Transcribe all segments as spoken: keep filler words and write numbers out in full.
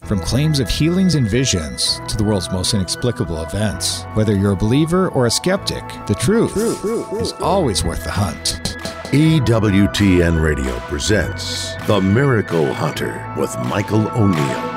From claims of healings and visions to the world's most inexplicable events, whether you're a believer or a skeptic, the truth, truth, truth, truth is always worth the hunt. E W T N Radio presents The Miracle Hunter with Michael O'Neill.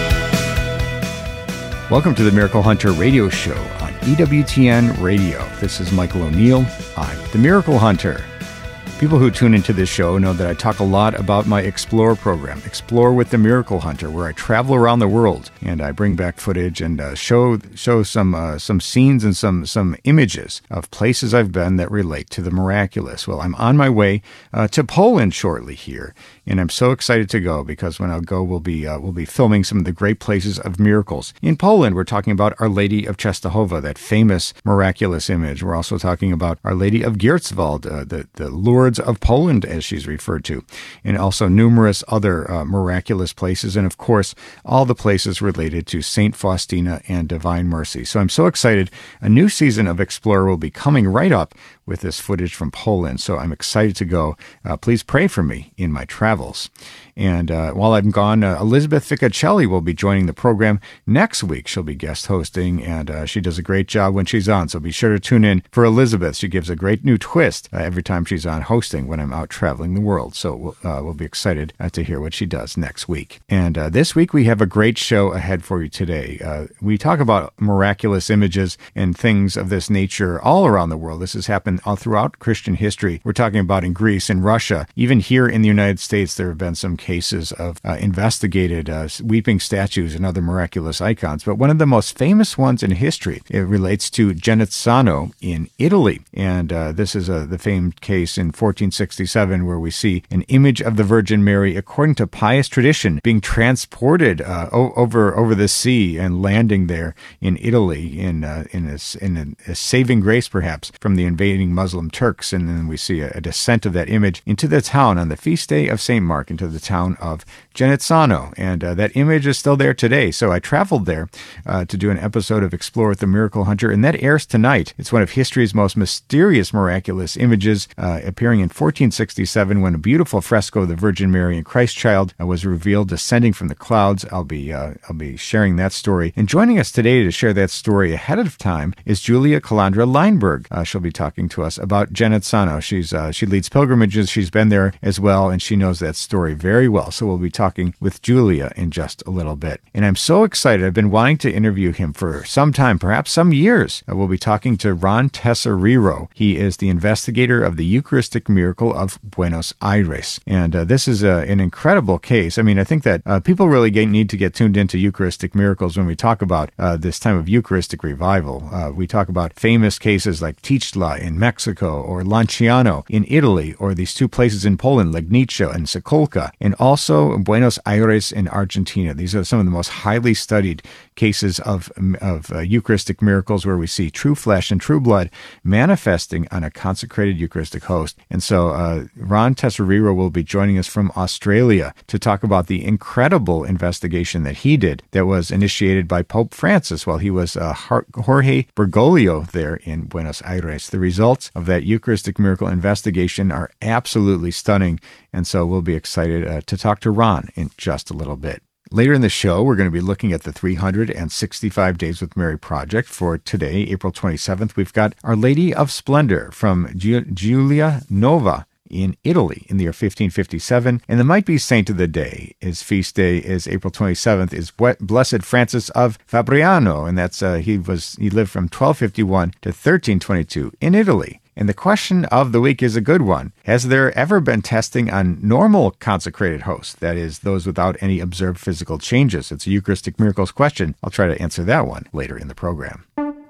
Welcome to the Miracle Hunter radio show on E W T N Radio. This is Michael O'Neill. I'm the Miracle Hunter. People who tune into this show know that I talk a lot about my Explore program, Explore with the Miracle Hunter, where I travel around the world and I bring back footage and uh, show show some uh, some scenes and some some images of places I've been that relate to the miraculous. Well, I'm on my way uh, to Poland shortly here, and I'm so excited to go because when I'll go, we'll be uh, we'll be filming some of the great places of miracles in Poland. We're talking about Our Lady of Częstochowa, that famous miraculous image. We're also talking about Our Lady of Giertzwald, uh, the the Lourdes of Poland, as she's referred to, and also numerous other uh, miraculous places, and of course, all the places related to Saint Faustina and Divine Mercy. So I'm so excited. A new season of Explorer will be coming right up with this footage from Poland, so I'm excited to go. Uh, please pray for me in my travels. And uh, while I'm gone, uh, Elizabeth Ficcacelli will be joining the program next week. She'll be guest hosting, and uh, she does a great job when she's on, so be sure to tune in for Elizabeth. She gives a great new twist uh, every time she's on hosting when I'm out traveling the world, so we'll, uh, we'll be excited uh, to hear what she does next week. And uh, this week, we have a great show ahead for you today. Uh, we talk about miraculous images and things of this nature all around the world. This has happened all throughout Christian history. We're talking about in Greece, in Russia, even here in the United States, there have been some cases of uh, investigated uh, weeping statues and other miraculous icons. But one of the most famous ones in history, it relates to Genazzano in Italy. And uh, this is uh, the famed case in fourteen sixty-seven where we see an image of the Virgin Mary, according to pious tradition, being transported uh, o- over over the sea and landing there in Italy in uh, in, a, in a, a saving grace, perhaps, from the invading Muslim Turks. And then we see a, a descent of that image into the town on the feast day of Saint Mark, into the town of Genazzano. And uh, that image is still there today. So I traveled there uh, to do an episode of Explore with the Miracle Hunter, and that airs tonight. It's one of history's most mysterious miraculous images, uh, appearing in fourteen sixty-seven when a beautiful fresco of the Virgin Mary and Christ Child uh, was revealed descending from the clouds. I'll be uh, I'll be sharing that story. And joining us today to share that story ahead of time is Julia Calandra Leinberg. Uh, she'll be talking to us about Genazzano. She's uh, she leads pilgrimages. She's been there as well, and she knows that story very well. So we'll be talking with Julia in just a little bit. And I'm so excited. I've been wanting to interview him for some time, perhaps some years. Uh, we'll be talking to Ron Tesoriero. He is the investigator of the Eucharistic miracle of Buenos Aires. And uh, this is a, an incredible case. I mean, I think that uh, people really get, need to get tuned into Eucharistic miracles when we talk about uh, this time of Eucharistic revival. Uh, we talk about famous cases like Tixla in Mexico or Lanciano in Italy, or these two places in Poland, Legnica and Sokolka, and also Buenos Aires in Argentina. These are some of the most highly studied cases of, of uh, Eucharistic miracles where we see true flesh and true blood manifesting on a consecrated Eucharistic host. And so uh, Ron Tesoriero will be joining us from Australia to talk about the incredible investigation that he did that was initiated by Pope Francis while he was uh, Jorge Bergoglio there in Buenos Aires. The results of that Eucharistic miracle investigation are absolutely stunning, and so we'll be excited uh, to talk to Ron in just a little bit. Later in the show, we're going to be looking at the three hundred sixty-five Days with Mary project. For today, April twenty-seventh, we've got Our Lady of Splendor from Gi- Giulianova in Italy in the year fifteen fifty-seven. And the might-be saint of the day, his feast day is April twenty-seventh, is Blessed Francis of Fabriano, and that's uh, he was he lived from twelve fifty-one to thirteen twenty-two in Italy. And the question of the week is a good one. Has there ever been testing on normal consecrated hosts, that is, those without any observed physical changes? It's a Eucharistic miracles question. I'll try to answer that one later in the program.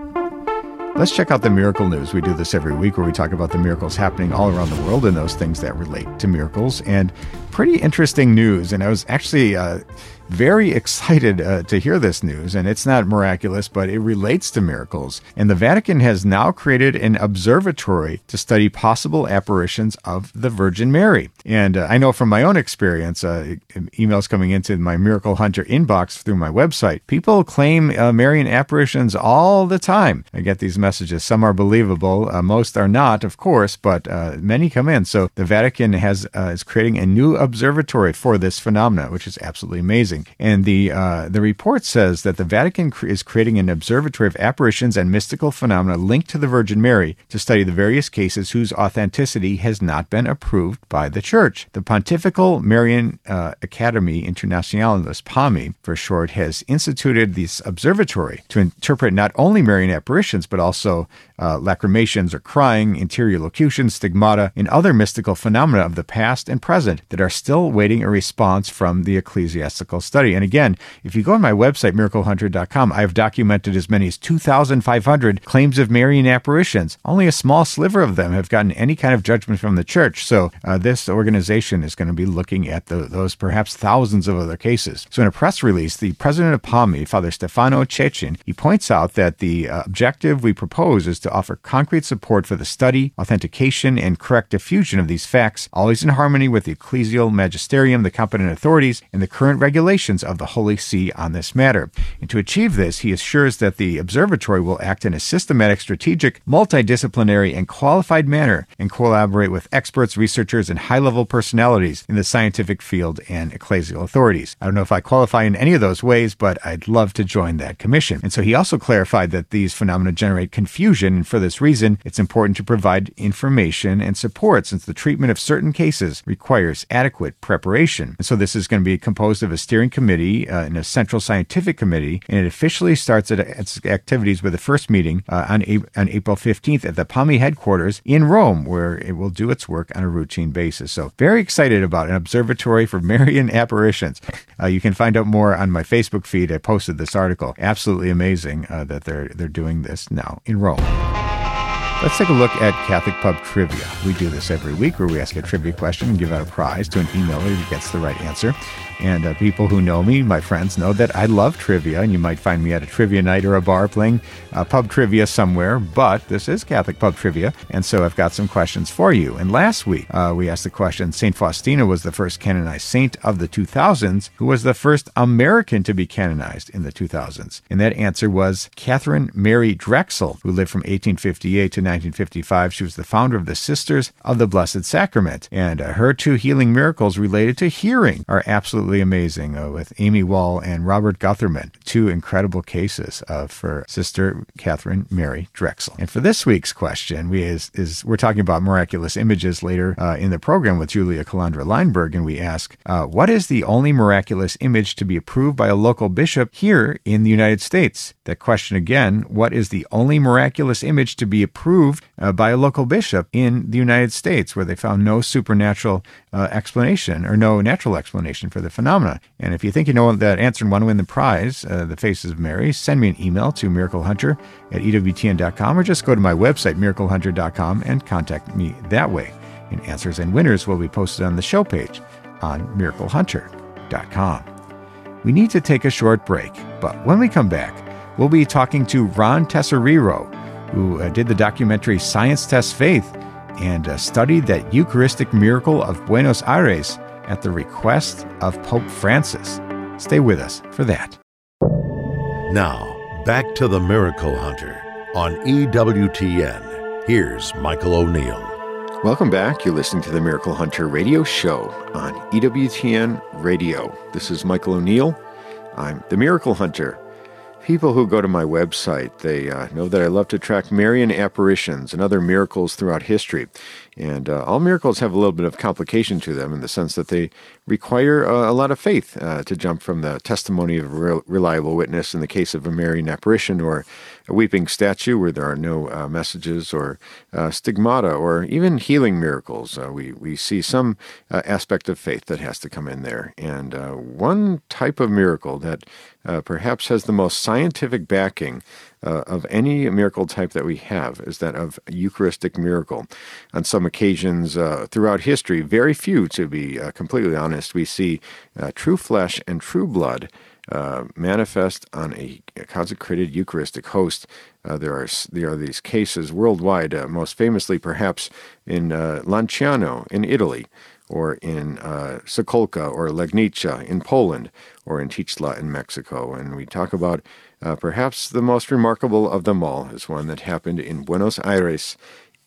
Let's check out the miracle news. We do this every week where we talk about the miracles happening all around the world and those things that relate to miracles. And pretty interesting news. And I was actually uh, very excited uh, to hear this news, and it's not miraculous, but it relates to miracles. And the Vatican has now created an observatory to study possible apparitions of the Virgin Mary. And uh, I know from my own experience, uh, emails coming into my Miracle Hunter inbox through my website, people claim uh, Marian apparitions all the time. I get these messages. Some are believable. Uh, most are not, of course, but uh, many come in. So the Vatican has uh, is creating a new observatory for this phenomena, which is absolutely amazing. amazing. And the uh, the report says that the Vatican cr- is creating an observatory of apparitions and mystical phenomena linked to the Virgin Mary to study the various cases whose authenticity has not been approved by the Church. The Pontifical Marian uh, Academy Internationalis, P A M I for short, has instituted this observatory to interpret not only Marian apparitions, but also uh, lacrimations or crying, interior locutions, stigmata, and other mystical phenomena of the past and present that are still waiting a response from the ecclesiastical study. And again, if you go on my website, miracle hunter dot com, I've documented as many as two thousand five hundred claims of Marian apparitions. Only a small sliver of them have gotten any kind of judgment from the Church. So uh, this organization is going to be looking at the, those perhaps thousands of other cases. So in a press release, the president of P A M I, Father Stefano Cecin, he points out that the uh, objective we propose is to offer concrete support for the study, authentication, and correct diffusion of these facts, always in harmony with the ecclesial magisterium, the competent authorities, and the current regulations of the Holy See on this matter. And to achieve this, he assures that the observatory will act in a systematic, strategic, multidisciplinary, and qualified manner and collaborate with experts, researchers, and high-level personalities in the scientific field and ecclesial authorities. I don't know if I qualify in any of those ways, but I'd love to join that commission. And so he also clarified that these phenomena generate confusion, and for this reason, it's important to provide information and support since the treatment of certain cases requires adequate preparation. And so this is going to be composed of a steering committee uh, and a central scientific committee, and it officially starts at its activities with the first meeting uh, on, a- on April fifteenth at the P A M I headquarters in Rome, where it will do its work on a routine basis. So very excited about an observatory for Marian apparitions. Uh, you can find out more on my Facebook feed. I posted this article. Absolutely amazing uh, that they're they're doing this now in Rome. Let's take a look at Catholic Pub Trivia. We do this every week where we ask a trivia question and give out a prize to an emailer who gets the right answer. And uh, people who know me, my friends, know that I love trivia, and you might find me at a trivia night or a bar playing uh, pub trivia somewhere, but this is Catholic Pub Trivia, and so I've got some questions for you. And last week, uh, we asked the question, Saint Faustina was the first canonized saint of the two thousands, who was the first American to be canonized in the two thousands. And that answer was Catherine Mary Drexel, who lived from eighteen fifty-eight to nineteen fifty-five. She was the founder of the Sisters of the Blessed Sacrament, and uh, her two healing miracles related to hearing are absolutely amazing uh, with Amy Wall and Robert Gutherman, two incredible cases uh, for Sister Catherine Mary Drexel. And for this week's question, we is, is we're talking about miraculous images later uh, in the program with Julia Calandra Leinberg, and we ask, uh, what is the only miraculous image to be approved by a local bishop here in the United States? That question again, what is the only miraculous image to be approved uh, by a local bishop in the United States, where they found no supernatural uh, explanation or no natural explanation for the phenomena? And if you think you know that answer and want to win the prize, uh, the Faces of Mary, send me an email to miracle hunter at E W T N dot com or just go to my website, miracle hunter dot com, and contact me that way. And answers and winners will be posted on the show page on miracle hunter dot com. We need to take a short break, but when we come back, we'll be talking to Ron Tesoriero, who uh, did the documentary Science Tests Faith and uh, studied that Eucharistic miracle of Buenos Aires at the request of Pope Francis. Stay with us for that. Now, back to the Miracle Hunter on E W T N. Here's Michael O'Neill. Welcome back. You're listening to the Miracle Hunter radio show on E W T N Radio. This is Michael O'Neill. I'm the Miracle Hunter. People who go to my website, they uh, know that I love to track Marian apparitions and other miracles throughout history. And uh, all miracles have a little bit of complication to them in the sense that they require uh, a lot of faith uh, to jump from the testimony of a re- reliable witness in the case of a Marian apparition, or a weeping statue where there are no uh, messages, or uh, stigmata, or even healing miracles. Uh, we, we see some uh, aspect of faith that has to come in there. And uh, one type of miracle that uh, perhaps has the most scientific backing Uh, of any miracle type that we have is that of a Eucharistic miracle. On some occasions uh, throughout history, very few, to be uh, completely honest, we see uh, true flesh and true blood uh, manifest on a, a consecrated Eucharistic host. Uh, there are there are these cases worldwide, uh, most famously perhaps in uh, Lanciano in Italy, or in uh, Sokolka or Legnica in Poland, or in Tixla in Mexico. And we talk about uh, perhaps the most remarkable of them all is one that happened in Buenos Aires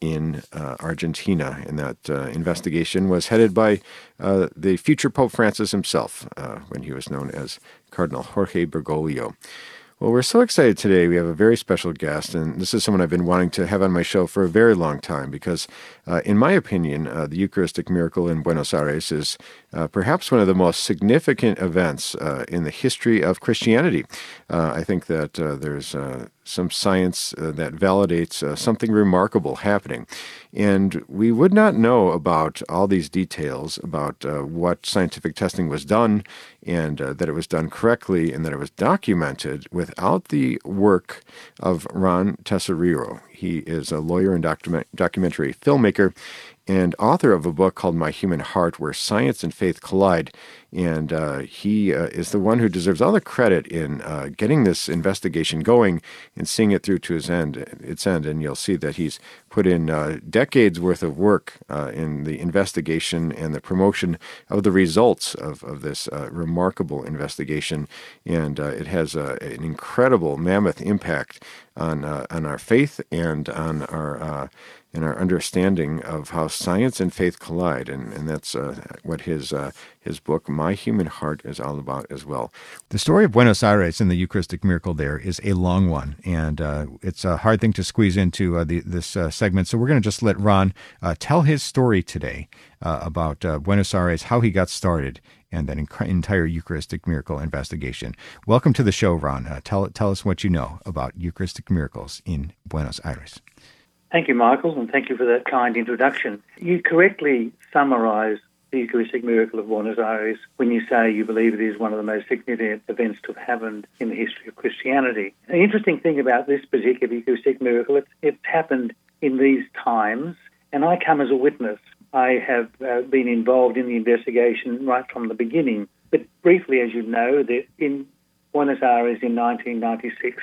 in uh, Argentina. And that uh, investigation was headed by uh, the future Pope Francis himself, uh, when he was known as Cardinal Jorge Bergoglio. Well, we're so excited today. We have a very special guest, and this is someone I've been wanting to have on my show for a very long time because, uh, in my opinion, uh, the Eucharistic miracle in Buenos Aires is uh, perhaps one of the most significant events uh, in the history of Christianity. Uh, I think that uh, there's uh, some science uh, that validates uh, something remarkable happening. And we would not know about all these details about uh, what scientific testing was done and uh, that it was done correctly and that it was documented without the work of Ron Tesoriero. He is a lawyer and document- documentary filmmaker and author of a book called My Human Heart, Where Science and Faith Collide. And uh, he uh, is the one who deserves all the credit in uh, getting this investigation going and seeing it through to its end. Its end. And you'll see that he's put in uh, decades worth of work uh, in the investigation and the promotion of the results of, of this uh, remarkable investigation. And uh, it has uh, an incredible mammoth impact on uh, on our faith and on our uh, and our understanding of how science and faith collide, and, and that's uh, what his uh, his book, My Human Heart, is all about as well. The story of Buenos Aires and the Eucharistic miracle there is a long one, and uh, it's a hard thing to squeeze into uh, the, this uh, segment, so we're going to just let Ron uh, tell his story today uh, about uh, Buenos Aires, how he got started, and that inc- entire Eucharistic miracle investigation. Welcome to the show, Ron. Uh, tell, tell us what you know about Eucharistic miracles in Buenos Aires. Thank you, Michael, and thank you for that kind introduction. You correctly summarize the Eucharistic miracle of Buenos Aires when you say you believe it is one of the most significant events to have happened in the history of Christianity. The interesting thing about this particular Eucharistic miracle, it's, it's happened in these times, and I come as a witness. I have uh, been involved in the investigation right from the beginning. But briefly, as you know, that in Buenos Aires in nineteen ninety-six,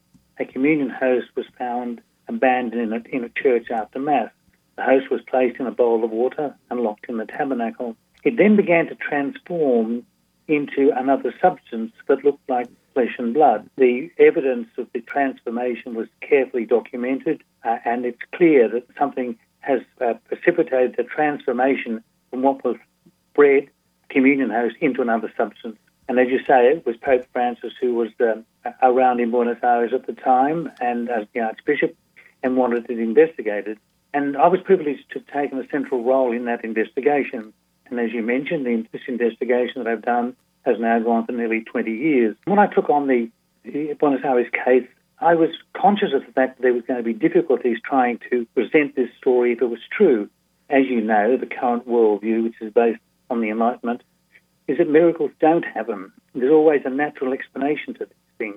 a communion host was found abandoned in a, in a church after Mass. The host was placed in a bowl of water and locked in the tabernacle. It then began to transform into another substance that looked like flesh and blood. The evidence of the transformation was carefully documented, uh, and it's clear that something has uh, precipitated the transformation from what was bread, communion host, into another substance. And as you say, it was Pope Francis who was uh, around in Buenos Aires at the time, and as the Archbishop, and wanted it investigated. And I was privileged to have taken a central role in that investigation. And as you mentioned, the, this investigation that I've done has now gone for nearly twenty years. When I took on the, the Buenos Aires case, I was conscious of the fact that there was going to be difficulties trying to present this story if it was true. As you know, the current worldview, which is based on the Enlightenment, is that miracles don't happen. There's always a natural explanation to these things,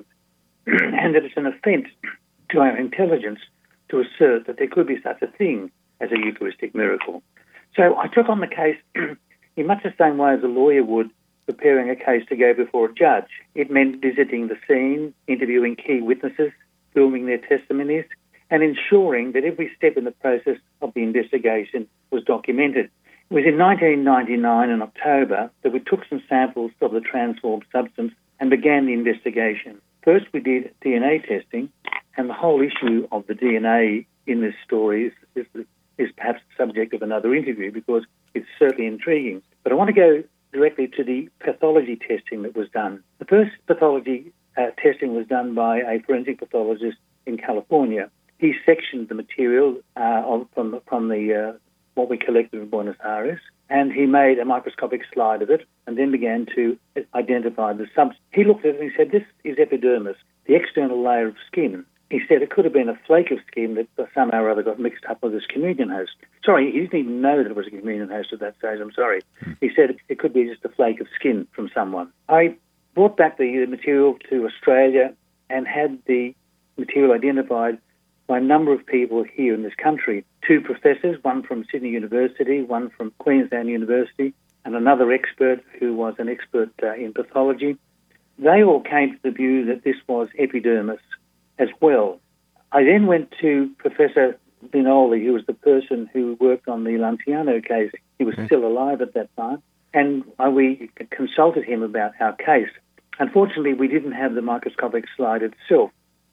and that it's an offence to our intelligence to assert that there could be such a thing as a Eucharistic miracle. So I took on the case in much the same way as a lawyer would preparing a case to go before a judge. It meant visiting the scene, interviewing key witnesses, filming their testimonies, and ensuring that every step in the process of the investigation was documented. It was in nineteen ninety-nine, in October, that we took some samples of the transformed substance and began the investigation. First, we did D N A testing, and the whole issue of the D N A in this story is, is, is perhaps the subject of another interview because it's certainly intriguing. But I want to go directly to the pathology testing that was done. The first pathology uh, testing was done by a forensic pathologist in California. He sectioned the material uh, from, from the uh, what we collected in Buenos Aires, and he made a microscopic slide of it and then began to identify the substance. He looked at it and he said, this is epidermis, the external layer of skin. He said it could have been a flake of skin that somehow or other got mixed up with this communion host. Sorry, he didn't even know that it was a communion host at that stage, I'm sorry. He said it could be just a flake of skin from someone. I brought back the material to Australia and had the material identified by a number of people here in this country. Two professors, one from Sydney University, one from Queensland University, and another expert who was an expert uh, in pathology. They all came to the view that this was epidermis as well. I then went to Professor Vinoli, who was the person who worked on the Lanciano case. He was still alive at that time, and uh, we consulted him about our case. Unfortunately, we didn't have the microscopic slide itself.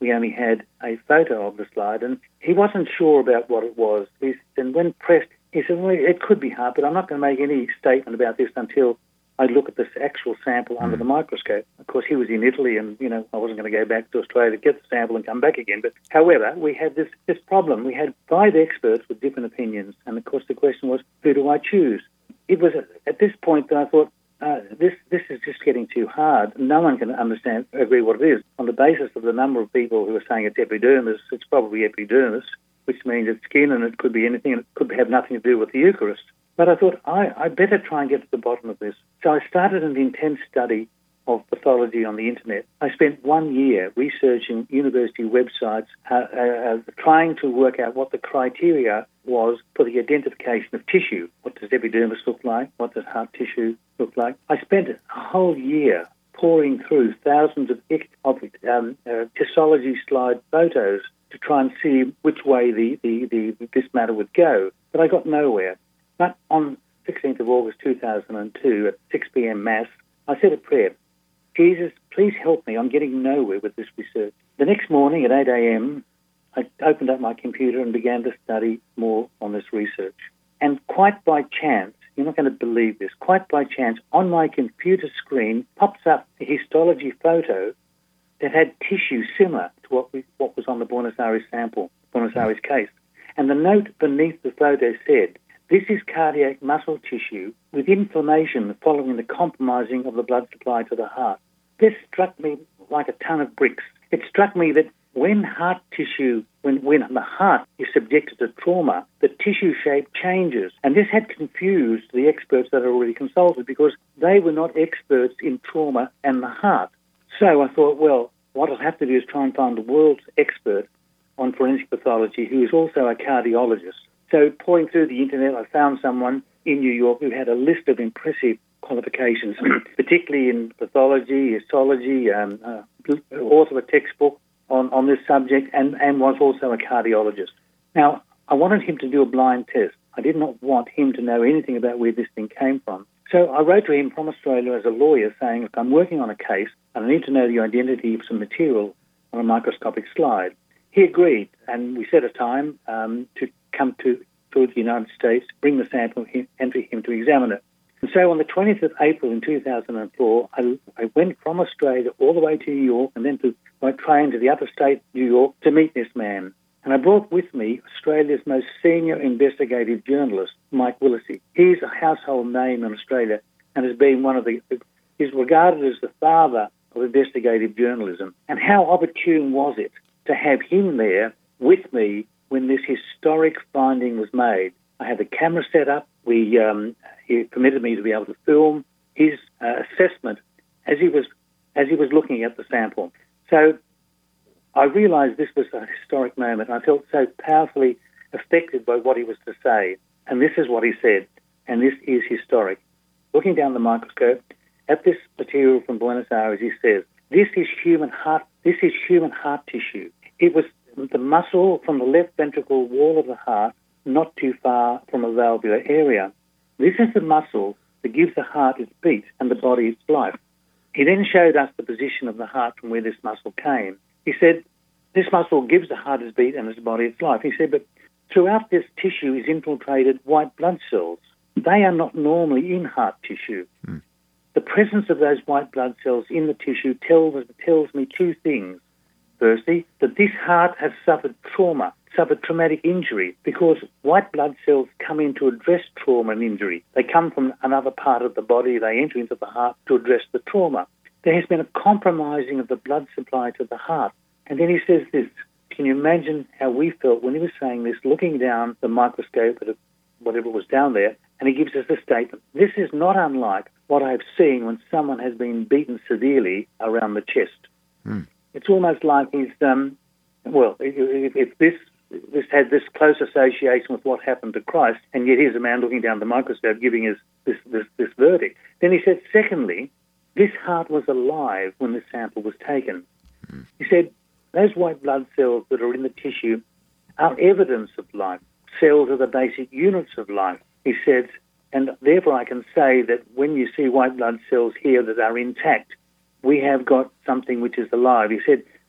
we only had a photo of the slide, and he wasn't sure about what it was. He, and when pressed, he said, well, it could be heart, but I'm not going to make any statement about this until I look at this actual sample under the microscope. Of course, he was in Italy, and, you know, I wasn't going to go back to Australia to get the sample and come back again. But, however, we had this, this problem. We had five experts with different opinions, and, of course, the question was, who do I choose? It was at this point that I thought, uh, this this is just getting too hard. No one can understand, agree what it is. On the basis of the number of people who are saying it's epidermis, it's probably epidermis, which means it's skin, and it could be anything, and it could have nothing to do with the Eucharist. But I thought, I, I better try and get to the bottom of this. So I started an intense study of pathology on the internet. I spent one year researching university websites, uh, uh, uh, trying to work out what the criteria was for the identification of tissue. What does epidermis look like? What does heart tissue look like? I spent a whole year pouring through thousands of, of um, uh, histology slide photos to try and see which way the, the, the this matter would go. But I got nowhere. But on sixteenth of August two thousand two at six p.m. Mass, I said a prayer. Jesus, please help me. I'm getting nowhere with this research. The next morning at eight a.m., I opened up my computer and began to study more on this research. And quite by chance, you're not going to believe this, quite by chance, on my computer screen pops up a histology photo that had tissue similar to what, we, what was on the Buenos Aires sample, Buenos Aires case. And the note beneath the photo said, this is cardiac muscle tissue with inflammation following the compromising of the blood supply to the heart. This struck me like a ton of bricks. It struck me that when heart tissue, when, when the heart is subjected to trauma, the tissue shape changes. And this had confused the experts that had already consulted because they were not experts in trauma and the heart. So I thought, well, what I'll have to do is try and find the world's expert on forensic pathology who is also a cardiologist. So pouring through the internet, I found someone in New York who had a list of impressive qualifications, particularly in pathology, histology, um, uh, author of a textbook on, on this subject, and, and was also a cardiologist. Now, I wanted him to do a blind test. I did not want him to know anything about where this thing came from. So I wrote to him from Australia as a lawyer saying, look, I'm working on a case and I need to know the identity of some material on a microscopic slide. He agreed, and we set a time um, to come to, to the United States, bring the sample and for him to examine it. And so on the twentieth of April in two thousand four, I, I went from Australia all the way to New York and then to, by train to the other state, New York, to meet this man. And I brought with me Australia's most senior investigative journalist, Mike Willesee. He's a household name in Australia and has been one of the, is regarded as the father of investigative journalism. And how opportune was it to have him there with me when this historic finding was made? I had the camera set up. We um, he permitted me to be able to film his uh, assessment as he was as he was looking at the sample. So I realised this was a historic moment. I felt so powerfully affected by what he was to say. And this is what he said, and this is historic. Looking down the microscope at this material from Buenos Aires, he says, "This is human heart. This is human heart tissue. It was the muscle from the left ventricle wall of the heart, not too far from a valvular area. This is the muscle that gives the heart its beat and the body its life." He then showed us the position of the heart from where this muscle came. He said, this muscle gives the heart its beat and its body its life. He said, but throughout this tissue is infiltrated white blood cells. They are not normally in heart tissue. Hmm. The presence of those white blood cells in the tissue tells, tells me two things. Firstly, that this heart has suffered trauma, suffered traumatic injury, because white blood cells come in to address trauma and injury. They come from another part of the body, they enter into the heart to address the trauma. There has been a compromising of the blood supply to the heart. And then he says this, can you imagine how we felt when he was saying this, looking down the microscope at whatever was down there, and he gives us a statement. This is not unlike what I've seen when someone has been beaten severely around the chest. Mm. It's almost like he's, um, well, if, if this this had this close association with what happened to Christ, and yet here's a man looking down the microscope giving us this, this, this verdict. Then he said, secondly, this heart was alive when the sample was taken. Mm. He said, those white blood cells that are in the tissue are evidence of life. Cells are the basic units of life, he said, and therefore I can say that when you see white blood cells here that are intact, we have got something which is alive. He said,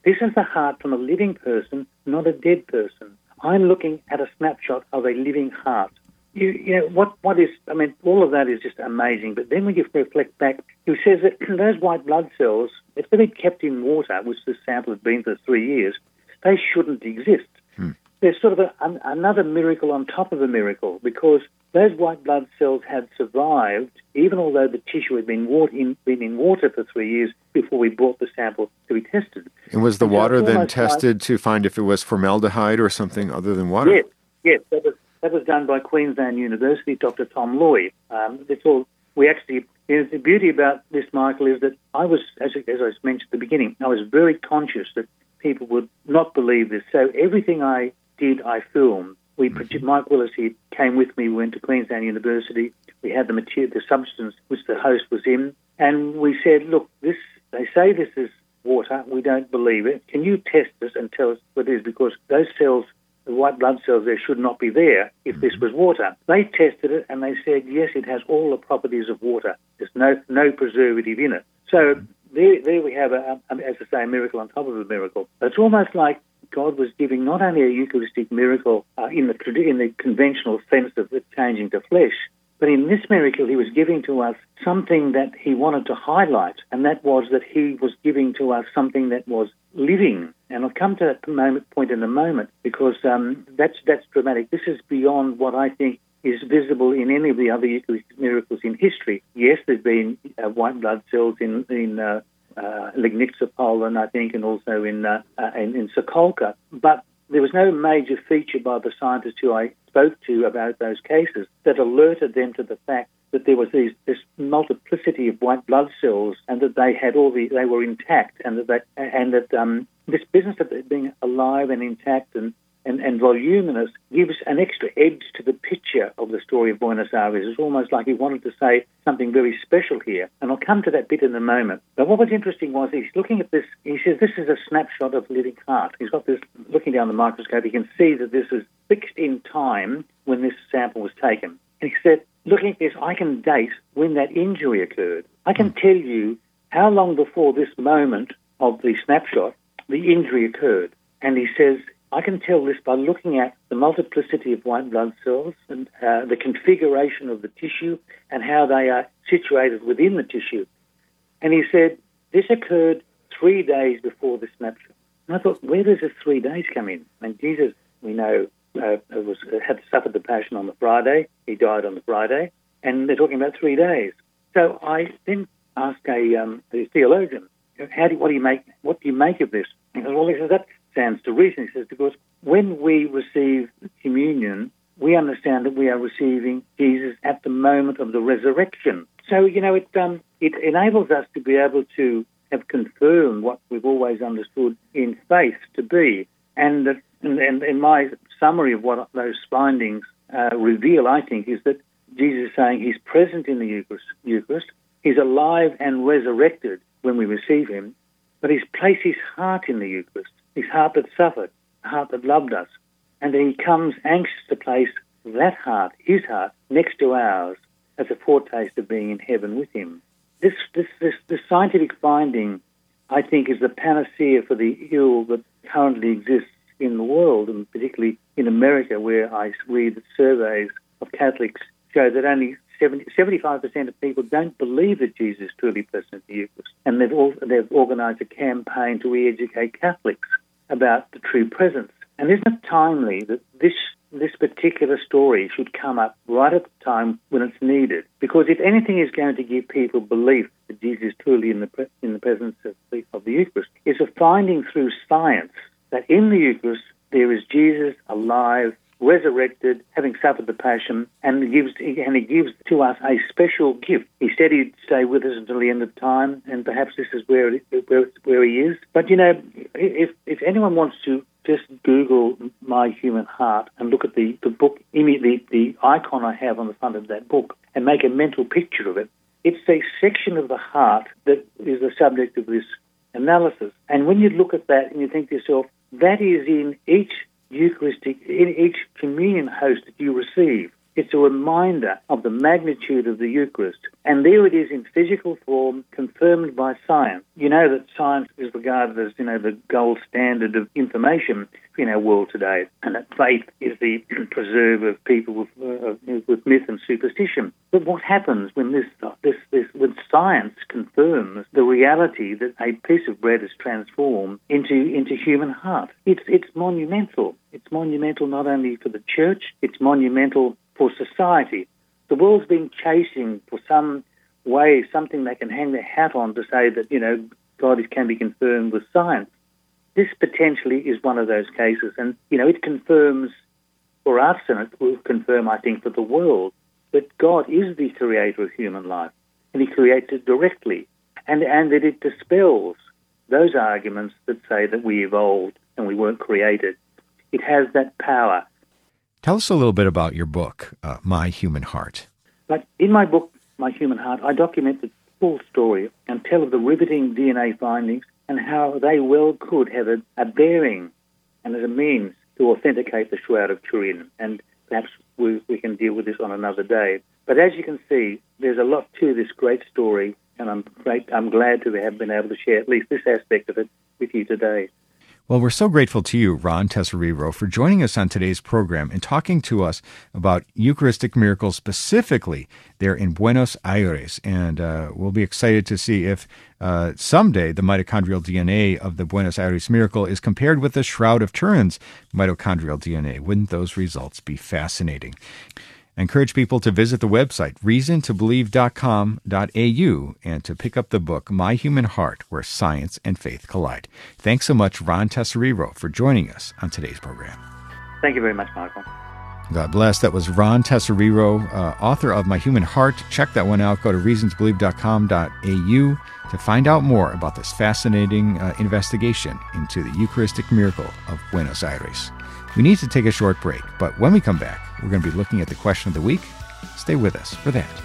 This is the heart from a living person, not a dead person. I'm looking at a snapshot of a living heart. You, you know, what, what is, I mean, all of that is just amazing. But then when you reflect back, he says that those white blood cells, if they've been kept in water, which this sample has been for three years, they shouldn't exist. Hmm. There's sort of a, an, another miracle on top of a miracle, because those white blood cells had survived, even although the tissue had been, water in, been in water for three years before we brought the sample to be tested. And was the and water so then tested like, to find if it was formaldehyde or something other than water? Yes, yes. That was, that was done by Queensland University, Doctor Tom Loy. Um, it's all, we actually, you know, the beauty about this, Michael, is that I was, as, as I mentioned at the beginning, I was very conscious that people would not believe this. So everything I did, I filmed. We mm-hmm. Mike Willis, he came with me. We went to Queensland University. We had the material, the substance which the host was in, and we said, "Look, this. They say this is water. We don't believe it. Can you test this and tell us what it is? Because those cells, the white blood cells, there should not be there if this was water." They tested it and they said, "Yes, it has all the properties of water. There's no no preservative in it." So there, there we have, a, a, as I say, a miracle on top of a miracle. It's almost like God was giving not only a Eucharistic miracle uh, in the in the conventional sense of it changing to flesh, but in this miracle he was giving to us something that he wanted to highlight, and that was that he was giving to us something that was living. And I'll come to that moment, point in a moment, because um, that's that's dramatic. This is beyond what I think is visible in any of the other Eucharistic miracles in history. Yes, there's been uh, white blood cells in in uh, Uh, Legnica, Poland, I think, and also in, uh, uh, in in Sokolka. But there was no major feature by the scientists who I spoke to about those cases that alerted them to the fact that there was these, this multiplicity of white blood cells, and that they had all the they were intact, and that they, and that um, this business of it being alive and intact and And, and voluminous gives an extra edge to the picture of the story of Buenos Aires. It's almost like he wanted to say something very special here. And I'll come to that bit in a moment. But what was interesting was he's looking at this, he says this is a snapshot of living heart. He's got this, looking down the microscope, he can see that this is fixed in time when this sample was taken. And he said, looking at this, I can date when that injury occurred. I can tell you how long before this moment of the snapshot the injury occurred. And he says, I can tell this by looking at the multiplicity of white blood cells and uh, the configuration of the tissue and how they are situated within the tissue. And he said, this occurred three days before the snapshot. And I thought, where does the three days come in? And Jesus, we know, uh, was, had suffered the passion on the Friday. He died on the Friday. And they're talking about three days. So I then asked a, um, a theologian, how do, what, do you make, what do you make of this? He goes, well, he says, that stands to reason. He says, because when we receive communion, we understand that we are receiving Jesus at the moment of the resurrection. So, you know, it um, it enables us to be able to have confirmed what we've always understood in faith to be. And, uh, and, and, and my summary of what those findings uh, reveal, I think, is that Jesus is saying he's present in the Eucharist, Eucharist, he's alive and resurrected when we receive him, but he's placed his heart in the Eucharist. His heart that suffered, the heart that loved us. And he comes anxious to place that heart, his heart, next to ours as a foretaste of being in heaven with him. This, this, this, this scientific finding, I think, is the panacea for the ill that currently exists in the world, and particularly in America, where I read that surveys of Catholics show that only seventy, seventy-five percent of people don't believe that Jesus is truly present in the Eucharist. And they've, all, they've organised a campaign to re-educate Catholics about the true presence. And isn't it timely that this this particular story should come up right at the time when it's needed? Because if anything is going to give people belief that Jesus is truly in the pre- in the presence of the, of the Eucharist, is a finding through science that in the Eucharist there is Jesus alive, resurrected, having suffered the passion, and he gives and he gives to us a special gift. He said he'd stay with us until the end of time, and perhaps this is where it, where, where he is. But you know, if if anyone wants to just Google My Human Heart and look at the the book, the the icon I have on the front of that book, and make a mental picture of it, it's a section of the heart that is the subject of this analysis. And when you look at that and you think to yourself, that is in each Eucharistic, in each communion host that you receive. It's a reminder of the magnitude of the Eucharist. And there it is in physical form, confirmed by science. You know that science is regarded as, you know, the gold standard of information in our world today, and that faith is the preserve of people with, uh, with myth and superstition. But what happens when this, this, this, when science confirms the reality that a piece of bread is transformed into into human heart? It's it's monumental. It's monumental not only for the church, it's monumental for society. The world's been chasing for some way, something they can hang their hat on to say that, you know, God is, can be confirmed with science. This potentially is one of those cases. And, you know, it confirms for us, and it will confirm, I think, for the world, that God is the creator of human life, and he creates it directly, and, and that it dispels those arguments that say that we evolved and we weren't created. It has that power. Tell us a little bit about your book, uh, My Human Heart. But in my book, My Human Heart, I document the full story and tell of the riveting D N A findings and how they well could have a, a bearing and as a means to authenticate the Shroud of Turin. And perhaps we, we can deal with this on another day. But as you can see, there's a lot to this great story, and I'm great, I'm glad to have been able to share at least this aspect of it with you today. Well, we're so grateful to you, Ron Tesoriero, for joining us on today's program and talking to us about Eucharistic miracles specifically there in Buenos Aires. And uh, we'll be excited to see if uh, someday the mitochondrial D N A of the Buenos Aires miracle is compared with the Shroud of Turin's mitochondrial D N A. Wouldn't those results be fascinating? I encourage people to visit the website, reason to believe dot com dot a u, and to pick up the book, My Human Heart, Where Science and Faith Collide. Thanks so much, Ron Tesoriero, for joining us on today's program. Thank you very much, Michael. God bless. That was Ron Tesoriero, uh, author of My Human Heart. Check that one out. Go to reason to believe dot com dot a u to find out more about this fascinating uh, investigation into the Eucharistic miracle of Buenos Aires. We need to take a short break, but when we come back, we're going to be looking at the question of the week. Stay with us for that.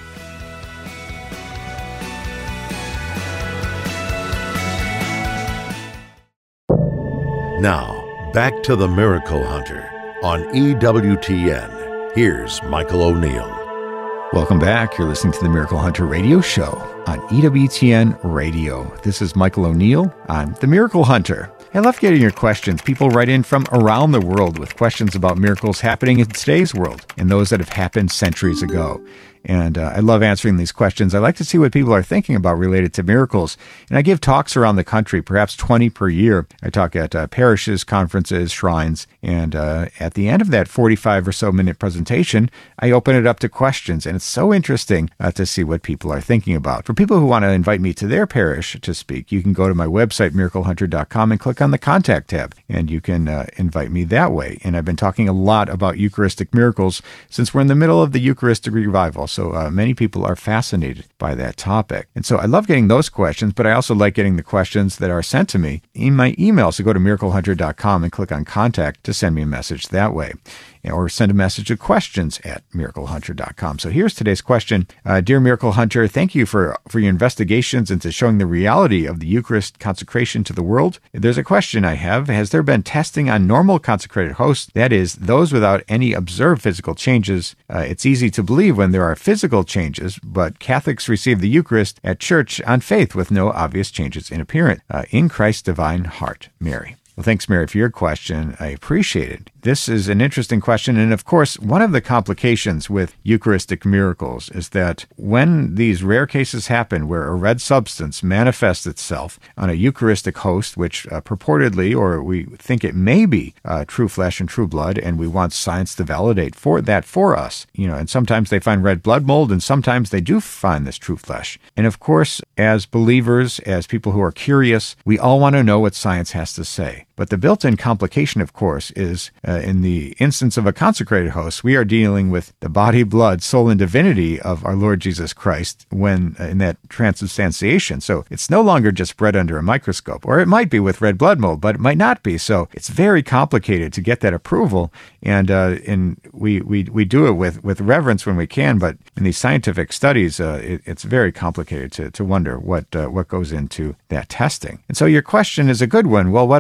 Now, back to the Miracle Hunter on E W T N. Here's Michael O'Neill. Welcome back. You're listening to the Miracle Hunter radio show on E W T N Radio. This is Michael O'Neill. I'm the Miracle Hunter. I love getting your questions. People write in from around the world with questions about miracles happening in today's world and those that have happened centuries ago. And uh, I love answering these questions. I like to see what people are thinking about related to miracles. And I give talks around the country, perhaps twenty per year. I talk at uh, parishes, conferences, shrines. And uh, at the end of that forty-five or so minute presentation, I open it up to questions. And it's so interesting uh, to see what people are thinking about. For people who want to invite me to their parish to speak, you can go to my website, miracle hunter dot com, and click on the Contact tab. And you can uh, invite me that way. And I've been talking a lot about Eucharistic miracles since we're in the middle of the Eucharistic revival. So uh, many people are fascinated by that topic. And so I love getting those questions, but I also like getting the questions that are sent to me in my email. So go to miracle hunter dot com and click on Contact to send me a message that way. Or send a message of questions at miracle hunter dot com. So here's today's question. Uh, Dear Miracle Hunter, thank you for, for your investigations into showing the reality of the Eucharist consecration to the world. There's a question I have. Has there been testing on normal consecrated hosts, that is, those without any observed physical changes? Uh, it's easy to believe when there are physical changes, but Catholics receive the Eucharist at church on faith with no obvious changes in appearance. Uh, in Christ's divine heart, Mary. Well, thanks, Mary, for your question. I appreciate it. This is an interesting question. And of course, one of the complications with Eucharistic miracles is that when these rare cases happen where a red substance manifests itself on a Eucharistic host, which uh, purportedly, or we think it may be uh, true flesh and true blood, and we want science to validate for that for us, you know, and sometimes they find red blood mold, and sometimes they do find this true flesh. And of course, as believers, as people who are curious, we all want to know what science has to say. But the built-in complication, of course, is uh, in the instance of a consecrated host, we are dealing with the body, blood, soul, and divinity of our Lord Jesus Christ when uh, in that transubstantiation. So it's no longer just bread under a microscope, or it might be with red blood mold, but it might not be. So it's very complicated to get that approval, and uh, and we, we we do it with, with reverence when we can. But in these scientific studies, uh, it, it's very complicated to to wonder what uh, what goes into that testing. And so your question is a good one. Well, what about the case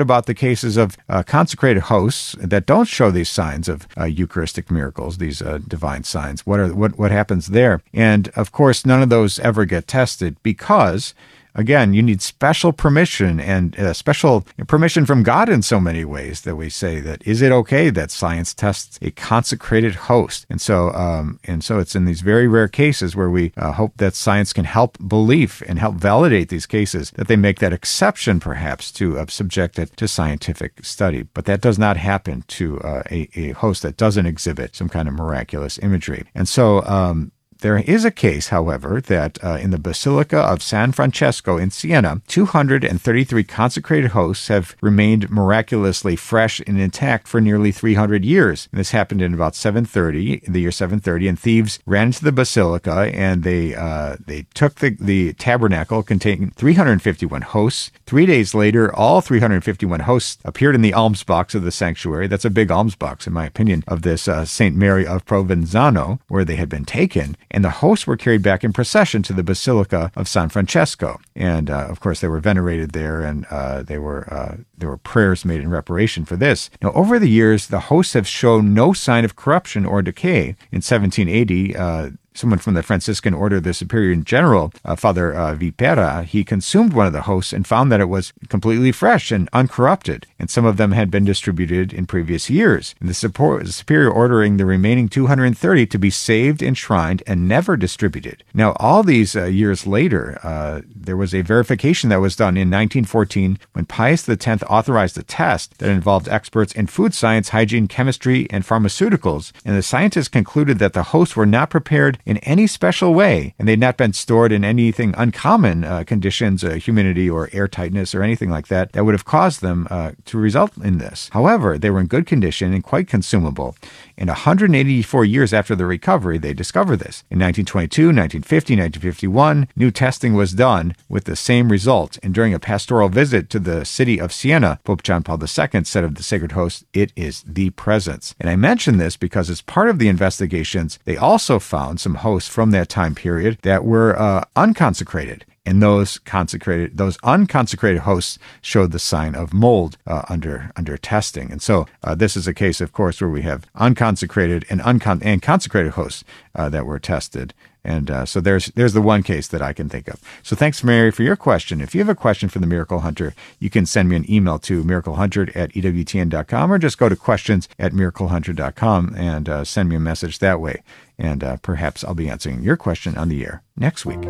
cases of uh, consecrated hosts that don't show these signs of uh, Eucharistic miracles, these uh, divine signs. What are what what happens there? And of course, none of those ever get tested because, again, you need special permission and uh, special permission from God in so many ways that we say that, is it okay that science tests a consecrated host? And so um, and so it's in these very rare cases where we uh, hope that science can help belief and help validate these cases, that they make that exception perhaps to uh, subject it to scientific study. But that does not happen to uh, a, a host that doesn't exhibit some kind of miraculous imagery. And so um there is a case, however, that uh, in the Basilica of San Francesco in Siena, two hundred thirty-three consecrated hosts have remained miraculously fresh and intact for nearly three hundred years. And this happened in about seven thirty, in the year seven thirty, and thieves ran into the basilica and they uh, they took the, the tabernacle containing three hundred fifty-one hosts. Three days later, all three hundred fifty-one hosts appeared in the alms box of the sanctuary. That's a big alms box, in my opinion, of this uh, Saint Mary of Provenzano, where they had been taken. And the hosts were carried back in procession to the Basilica of San Francesco. And, uh, of course, they were venerated there, and uh, they were uh, there were prayers made in reparation for this. Now, over the years, the hosts have shown no sign of corruption or decay. In seventeen eighty, uh, someone from the Franciscan Order, the Superior General, uh, Father uh, Vipera, he consumed one of the hosts and found that it was completely fresh and uncorrupted, and some of them had been distributed in previous years. And the, support, the Superior ordering the remaining two hundred thirty to be saved, enshrined, and never distributed. Now, all these uh, years later, uh, there was a verification that was done in nineteen fourteen when Pius the tenth authorized a test that involved experts in food science, hygiene, chemistry, and pharmaceuticals, and the scientists concluded that the hosts were not prepared in any special way, and they'd not been stored in anything uncommon uh, conditions, uh, humidity or airtightness or anything like that, that would have caused them uh, to result in this. However, they were in good condition and quite consumable. And one hundred eighty-four years after the recovery, they discovered this. In nineteen twenty-two, nineteen fifty, nineteen fifty-one, new testing was done with the same result. And during a pastoral visit to the city of Siena, Pope John Paul the Second said of the sacred host, "It is the presence." And I mention this because as part of the investigations, they also found some hosts from that time period that were uh, unconsecrated. And those consecrated, those unconsecrated hosts showed the sign of mold uh, under under testing. And so uh, this is a case, of course, where we have unconsecrated and uncon- and consecrated hosts uh, that were tested. And uh, so there's there's the one case that I can think of. So thanks, Mary, for your question. If you have a question for the Miracle Hunter, you can send me an email to miracle hunter at e w t n dot com or just go to questions at miracle hunter dot com and uh, send me a message that way. And uh, perhaps I'll be answering your question on the air next week.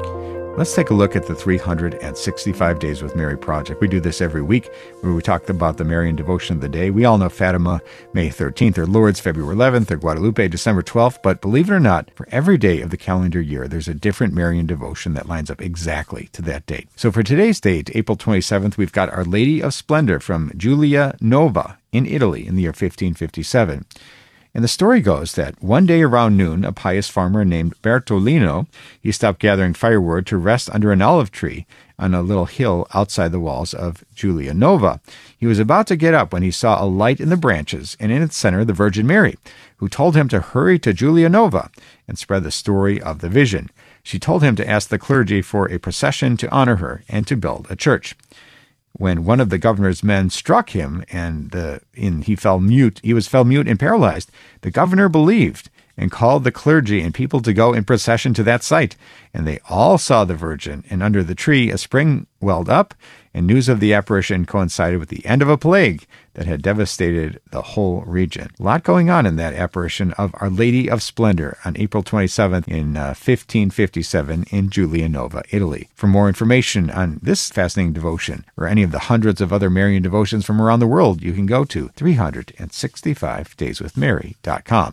Let's take a look at the three hundred sixty-five Days with Mary project. We do this every week where we talk about the Marian devotion of the day. We all know Fatima, May thirteenth, or Lourdes, February eleventh, or Guadalupe, December twelfth. But believe it or not, for every day of the calendar year, there's a different Marian devotion that lines up exactly to that date. So for today's date, April twenty-seventh, we've got Our Lady of Splendor from Giulia Nova in Italy in the year fifteen fifty-seven. And the story goes that one day around noon, a pious farmer named Bertolino, he stopped gathering firewood to rest under an olive tree on a little hill outside the walls of Giulia Nova. He was about to get up when he saw a light in the branches, and in its center the Virgin Mary, who told him to hurry to Giulia Nova and spread the story of the vision. She told him to ask the clergy for a procession to honor her and to build a church. When one of the governor's men struck him and the and he fell mute, he was fell mute and paralyzed, the governor believed and called the clergy and people to go in procession to that site. And they all saw the Virgin, and under the tree a spring welled up, and news of the apparition coincided with the end of a plague that had devastated the whole region. A lot going on in that apparition of Our Lady of Splendor on April twenty-seventh in uh, fifteen fifty-seven in Giulia Nova, Italy. For more information on this fascinating devotion or any of the hundreds of other Marian devotions from around the world, you can go to three hundred sixty-five days with mary dot com.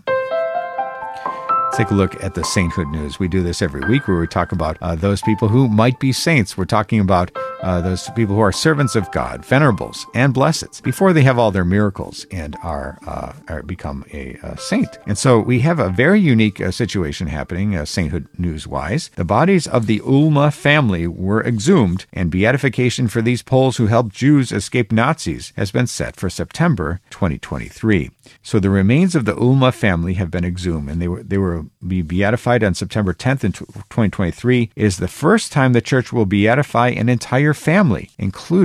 Take a look at the sainthood news. We do this every week where we talk about uh, those people who might be saints. We're talking about uh, those people who are servants of God, venerables, and blesseds before they have all their miracles and are, uh, are become a, a saint. And so we have a very unique uh, situation happening, uh, sainthood news-wise. The bodies of the Ulma family were exhumed, and beatification for these Poles who helped Jews escape Nazis has been set for September twenty twenty-three. So the remains of the Ulma family have been exhumed, and they were they were be beatified on September tenth in twenty twenty-three. It is the first time the church will beatify an entire family, including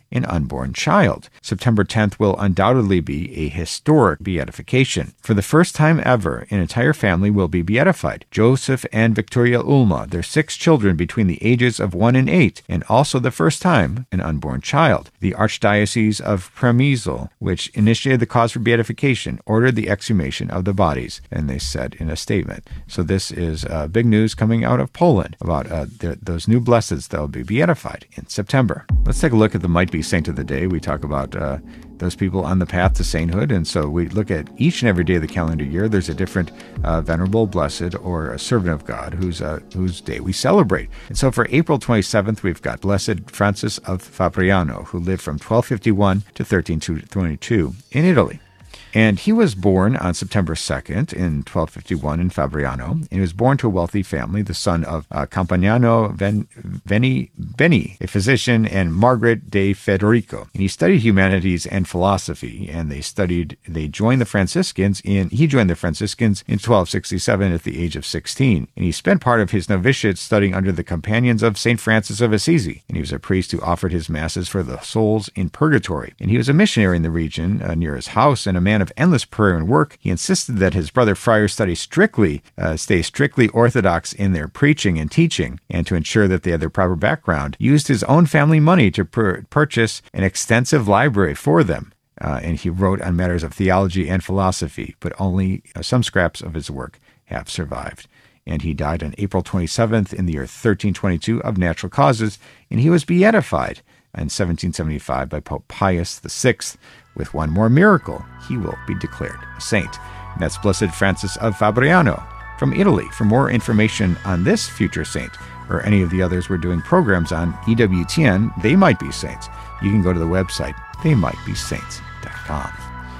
an unborn child. September tenth will undoubtedly be a historic beatification. For the first time ever, an entire family will be beatified. Joseph and Victoria Ulma, their six children between the ages of one and eight, and also the first time an unborn child. The Archdiocese of Przemysl, which initiated the cause for beatification, ordered the exhumation of the bodies, and they said in a statement. So this is uh, big news coming out of Poland about uh, the, those new blesseds that will be beatified in September. Let's take a look at the might-be saint of the day. We talk about uh, those people on the path to sainthood, and so we look at each and every day of the calendar year. There's a different uh, venerable, blessed, or a servant of God whose uh, whose day we celebrate. And so for April twenty-seventh, we've got Blessed Francis of Fabriano, who lived from twelve fifty-one to thirteen twenty-two in Italy. And he was born on September second in twelve fifty-one in Fabriano. And he was born to a wealthy family, the son of uh, Campagnano Ven- Veni, Beni, a physician, and Margaret de Federico. And he studied humanities and philosophy, and they studied, they joined the Franciscans in, he joined the Franciscans in twelve sixty-seven at the age of sixteen. And he spent part of his novitiate studying under the companions of Saint Francis of Assisi. And he was a priest who offered his masses for the souls in purgatory. And he was a missionary in the region uh, near his house, and a man of endless prayer and work. He insisted that his brother friars study strictly, uh, stay strictly orthodox in their preaching and teaching, and to ensure that they had their proper background, used his own family money to pur- purchase an extensive library for them. Uh, and he wrote on matters of theology and philosophy, but only uh, some scraps of his work have survived. And he died on April twenty-seventh in the year thirteen twenty-two of natural causes, and he was beatified in seventeen seventy-five by Pope Pius the Sixth. With one more miracle, he will be declared a saint. And that's Blessed Francis of Fabriano from Italy. For more information on this future saint, or any of the others we're doing programs on, E W T N, They Might Be Saints, you can go to the website, they might be saints dot com.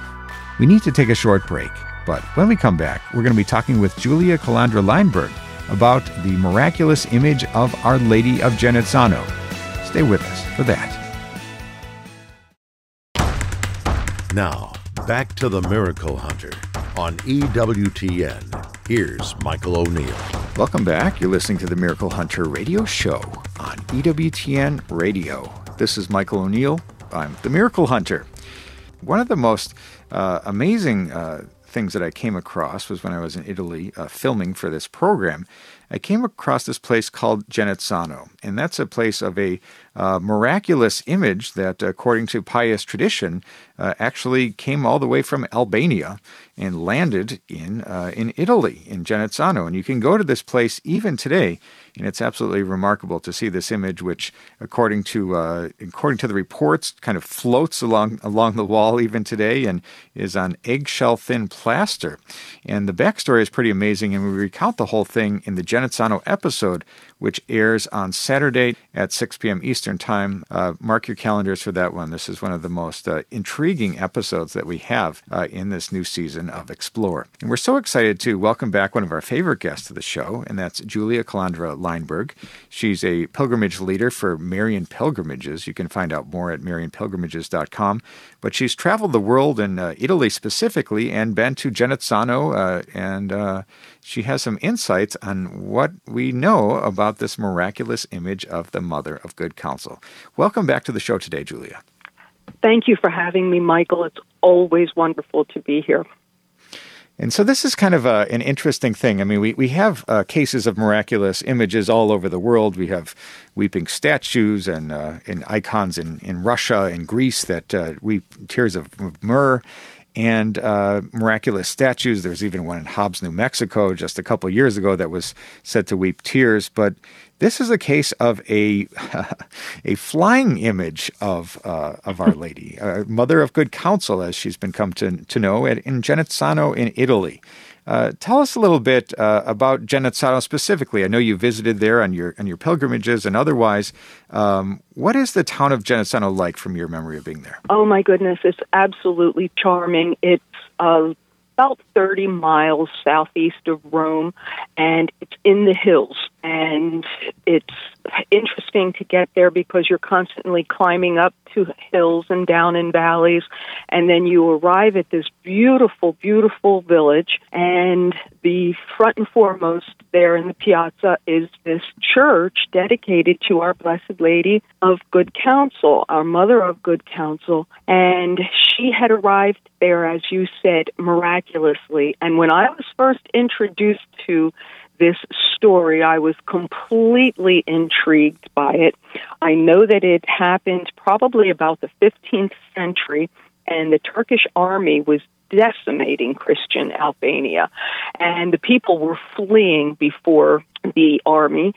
We need to take a short break, but when we come back, we're going to be talking with Julia Calandra Leinberg about the miraculous image of Our Lady of Genazzano. Stay with us for that. Now, back to the Miracle Hunter on E W T N. Here's Michael O'Neill. Welcome back. You're listening to the Miracle Hunter radio show on E W T N Radio. This is Michael O'Neill. I'm the Miracle Hunter. One of the most uh, amazing uh, things that I came across was when I was in Italy uh, filming for this program. I came across this place called Genazzano, and that's a place of a uh, miraculous image that, according to pious tradition, uh, actually came all the way from Albania and landed in uh, in Italy, in Genazzano. And you can go to this place even today, and it's absolutely remarkable to see this image, which, according to uh, according to the reports, kind of floats along along the wall even today, and is on eggshell-thin plaster. And the backstory is pretty amazing, and we recount the whole thing in the Genazzano episode, which airs on Saturday at six p.m. Eastern Time. Uh, mark your calendars for that one. This is one of the most uh, intriguing episodes that we have uh, in this new season of Explore. And we're so excited to welcome back one of our favorite guests to the show, and that's Julia Calandra Leinberg. She's a pilgrimage leader for Marian Pilgrimages. You can find out more at marian pilgrimages dot com. But she's traveled the world, in uh, Italy specifically, and been to Genazzano, uh, and uh, she has some insights on what we know about this miraculous image of the Mother of Good Counsel. Welcome back to the show today, Julia. Thank you for having me, Michael. It's always wonderful to be here. And so this is kind of a, an interesting thing. I mean, we, we have uh, cases of miraculous images all over the world. We have weeping statues and, uh, and icons in, in Russia and Greece that uh, weep tears of myrrh, and uh, miraculous statues. There's even one in Hobbs, New Mexico, just a couple years ago that was said to weep tears. But this is a case of a a flying image of uh, of Our Lady, uh, Mother of Good Counsel, as she's been come to to know, at, in Genazzano in Italy. Uh, tell us a little bit uh, about Genazzano specifically. I know you visited there on your on your pilgrimages and otherwise. Um, what is the town of Genazzano like from your memory of being there? Oh, my goodness. It's absolutely charming. It's uh, about thirty miles southeast of Rome, and it's in the hills. And it's interesting to get there because you're constantly climbing up to hills and down in valleys. And then you arrive at this beautiful, beautiful village. And the front and foremost there in the piazza is this church dedicated to our Blessed Lady of Good Counsel, our Mother of Good Counsel. And she had arrived there, as you said, miraculously. And when I was first introduced to this story, I was completely intrigued by it. I know that it happened probably about the fifteenth century, and the Turkish army was decimating Christian Albania, and the people were fleeing before the army,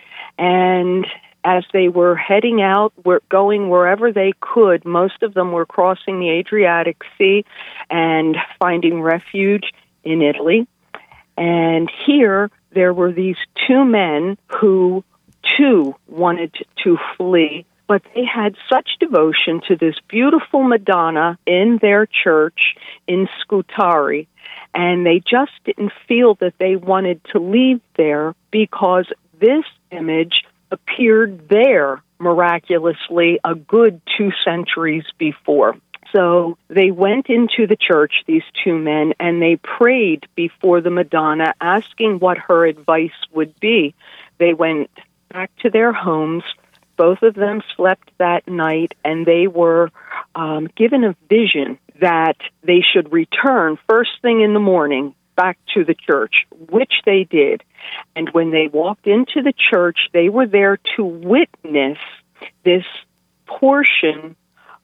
and as they were heading out, were going wherever they could, most of them were crossing the Adriatic Sea and finding refuge in Italy. And here, there were these two men who, too, wanted to flee, but they had such devotion to this beautiful Madonna in their church in Scutari, and they just didn't feel that they wanted to leave there because this image appeared there miraculously a good two centuries before. So they went into the church, these two men, and they prayed before the Madonna, asking what her advice would be. They went back to their homes. Both of them slept that night, and they were um, given a vision that they should return first thing in the morning back to the church, which they did. And when they walked into the church, they were there to witness this portion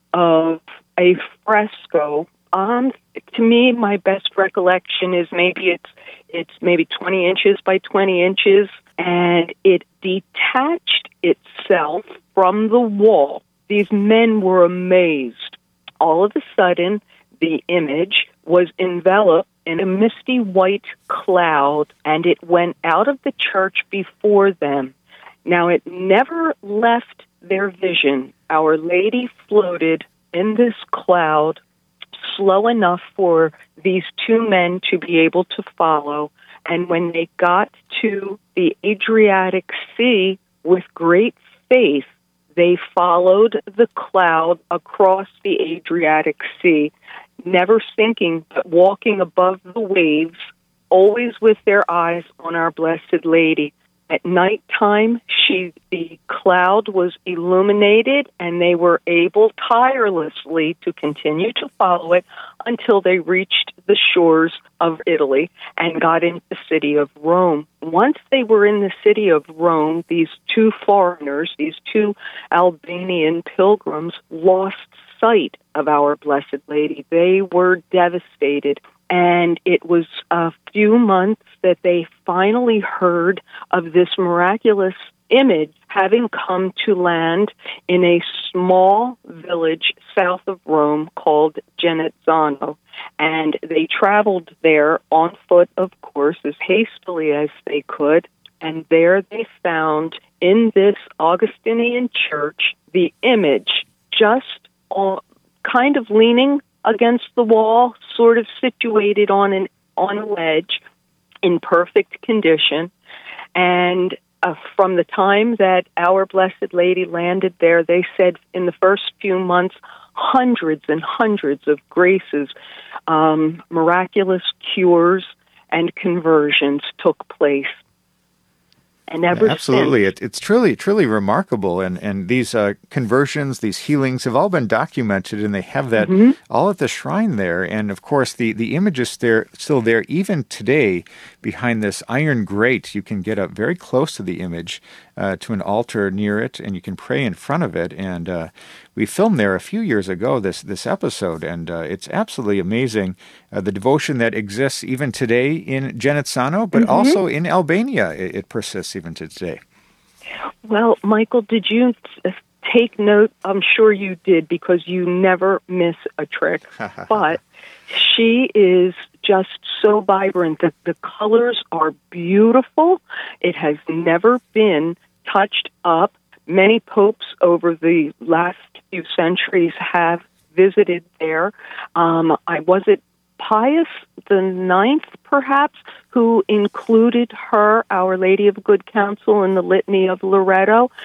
of a fresco. Um, to me, my best recollection is maybe it's it's maybe twenty inches by twenty inches, and it detached itself from the wall. These men were amazed. All of a sudden, the image was enveloped in a misty white cloud, and it went out of the church before them. Now, it never left their vision. Our Lady floated in this cloud slow enough for these two men to be able to follow. And when they got to the Adriatic Sea with great faith, they followed the cloud across the Adriatic Sea, never sinking, but walking above the waves, always with their eyes on our Blessed Lady. At nighttime, she, the cloud was illuminated, and they were able tirelessly to continue to follow it until they reached the shores of Italy and got into the city of Rome. Once they were in the city of Rome, these two foreigners, these two Albanian pilgrims, lost sight of our Blessed Lady. They were devastated. And it was a few months that they finally heard of this miraculous image having come to land in a small village south of Rome called Genazzano. And they traveled there on foot, of course, as hastily as they could. And there they found in this Augustinian church the image just all, kind of leaning against the wall, sort of situated on an on a ledge in perfect condition. And uh, from the time that our Blessed Lady landed there, they said in the first few months, hundreds and hundreds of graces, um, miraculous cures and conversions took place. And ever yeah, absolutely, since, it, it's truly, truly remarkable. And and these uh, conversions, these healings, have all been documented, and they have that mm-hmm. all at the shrine there. And of course, the the image is there, still there, even today, behind this iron grate. You can get up very close to the image, uh, to an altar near it, and you can pray in front of it. And uh, we filmed there a few years ago this this episode, and uh, it's absolutely amazing uh, the devotion that exists even today in Genazzano, but mm-hmm. also in Albania. It, it persists even to today. Well, Michael, did you take note? I'm sure you did, because you never miss a trick. But she is just so vibrant. The, the colors are beautiful. It has never been touched up. Many popes over the last few centuries have visited there. Um, I was it Pius the Ninth, perhaps, who included her, Our Lady of Good Counsel, in the Litany of Loreto.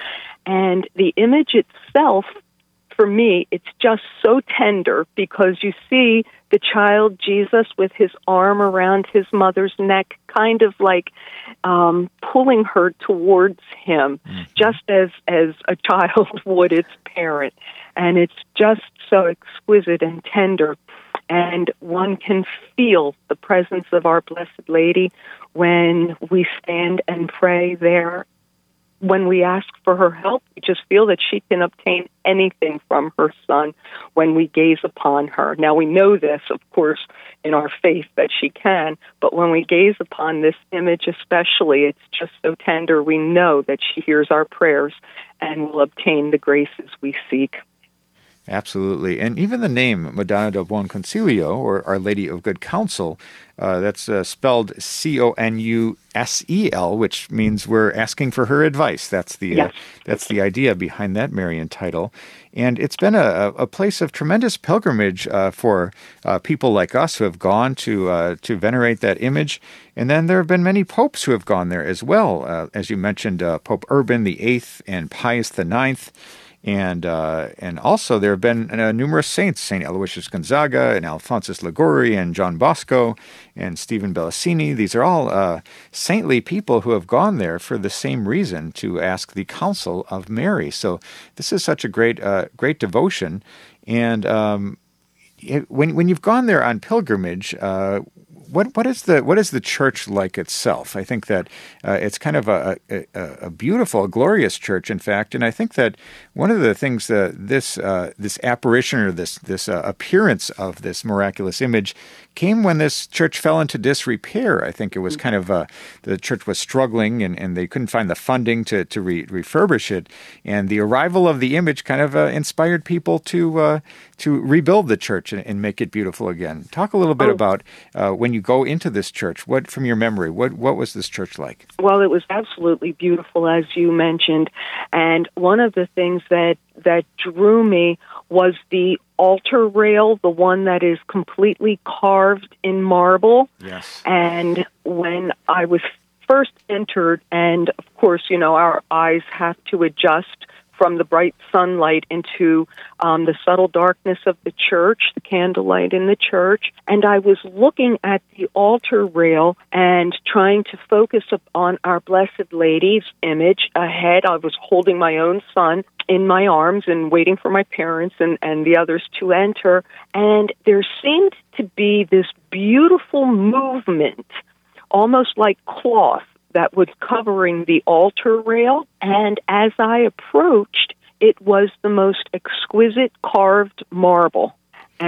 And the image itself, for me, it's just so tender because you see the child Jesus with his arm around his mother's neck, kind of like um, pulling her towards him, mm-hmm. just as, as a child would its parent. And it's just so exquisite and tender. And one can feel the presence of our Blessed Lady when we stand and pray there. When we ask for her help, we just feel that she can obtain anything from her Son when we gaze upon her. Now, we know this, of course, in our faith that she can, but when we gaze upon this image especially, it's just so tender. We know that she hears our prayers and will obtain the graces we seek. Absolutely. And even the name Madonna del Buon Consiglio, or Our Lady of Good Counsel, uh, that's uh, spelled C O N U S E L, which means we're asking for her advice. That's the yes. uh, that's the idea behind that Marian title. And it's been a, a place of tremendous pilgrimage uh, for uh, people like us who have gone to uh, to venerate that image. And then there have been many popes who have gone there as well. Uh, as you mentioned, uh, Pope Urban the Eighth and Pius the Ninth. And uh, and also there have been uh, numerous saints, Saint Aloysius Gonzaga and Alphonsus Liguori and John Bosco and Stephen Bellassini. These are all uh, saintly people who have gone there for the same reason, to ask the counsel of Mary. So this is such a great uh, great devotion. And um, it, when when you've gone there on pilgrimage, uh, What what is the what is the church like itself? I think that uh, it's kind of a, a a beautiful, glorious church, in fact, and I think that one of the things that this uh, this apparition or this this uh, appearance of this miraculous image came when this church fell into disrepair. I think it was kind of uh, the church was struggling and, and they couldn't find the funding to to re- refurbish it, and the arrival of the image kind of uh, inspired people to uh, to rebuild the church and, and make it beautiful again. Talk a little bit oh. about uh, when you go into this church. What, from your memory, what what was this church like? Well, it was absolutely beautiful, as you mentioned, and one of the things that that drew me was the altar rail, the one that is completely carved in marble. Yes. And when I was first entered, and of course, you know, our eyes have to adjust from the bright sunlight into um, the subtle darkness of the church, the candlelight in the church. And I was looking at the altar rail and trying to focus on our Blessed Lady's image ahead. I was holding my own son in my arms and waiting for my parents and, and the others to enter. And there seemed to be this beautiful movement, almost like cloth, that was covering the altar rail, and as I approached, it was the most exquisite carved marble,